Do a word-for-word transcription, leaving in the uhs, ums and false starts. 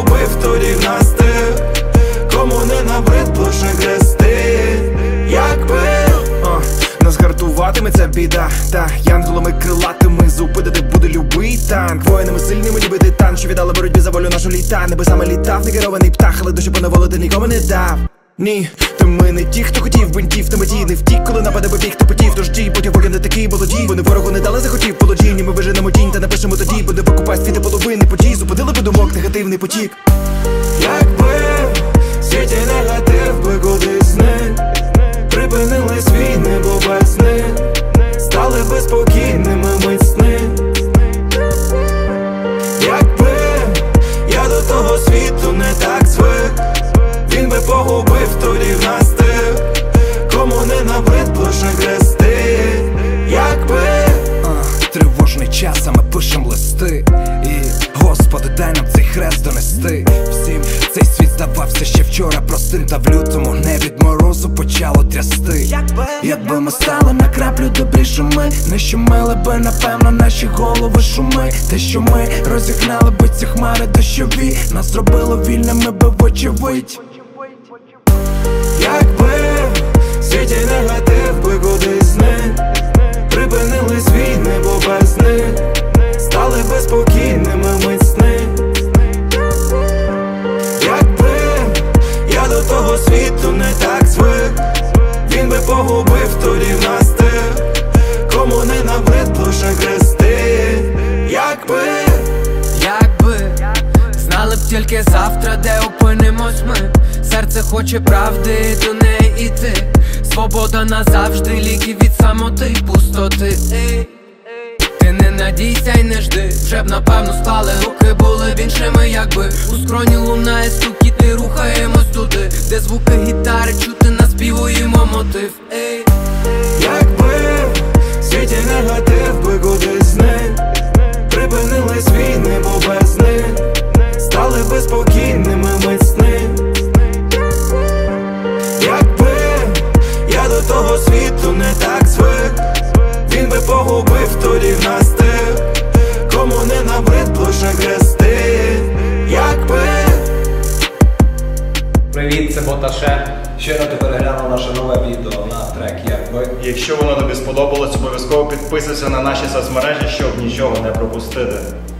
погубив тоді в нас тих, кому не набридло ще грести. Якби нас гартуватиме ця біда, та янголами крилатими зупинити буде любий танк. Воїнами сильними ніби титан, що віддали боротьбі за волю нашу літа. Небесами літав, не керований птах, але душі поневолити нікому не дав. Ні, то ми не ті, хто хотів бинтів на меті. Не втік, коли нападе побіг, хто потів. Тож ті, потім поки не такий молоді. Вони ворогу не дали, захотів полоді. Ми виженемо тінь та напишемо тоді. Буде покупай світи половини подій. Зупинили би думок негативний потік. Якби в світі негатив би кудись зник, припинились війни, бо без них стали би спокійними мить сни. Якби я до того світу не так звик, він би погубив тоді в нас тих, кому не набридло ще грести. Якби тривожний час, а ми пишем листи. І, Господи, дай нам цей хрест донести. Всім цей світ здавався ще вчора простим, та в лютому не від морозу почало трясти. Якби, Якби ми стали на краплю добрішими, не щемили би, напевно, наші голови шуми. Те, що ми розігнали би ці хмари дощові, нас зробило вільними би вочевидь. Якби в світі негатив би кудись зник, припинились війни, бо без них стали би спокійними мить сни. Якби я до того світу не так звик, він би погубив тоді в нас тих, кому не набридло ще грести. Якби Якби знали б тільки завтра, де опинимось ми. Серце хоче правди, до неї іти. Свобода назавжди, ліки від самоти, пустоти. Ти не надійся й не жди, вже б напевно стали руки були б іншими. Якби у скроні лунає стукіт, і рухаємось туди, де звуки гітари чути, наспівуємо мотив. Ей. Якби в світі негатив би кудись зник, припинились війни, бо без них стали би спокійними мить сни. Якби я до того світу не так звик, він би погубив тоді в нас тих, кому не набридло ще грести. Якби. Привіт, це Боташе. Щойно ти переглянув наше нове відео на трек «Якби». Якщо воно тобі сподобалось, обов'язково підписуйся на наші соцмережі, щоб нічого не пропустити.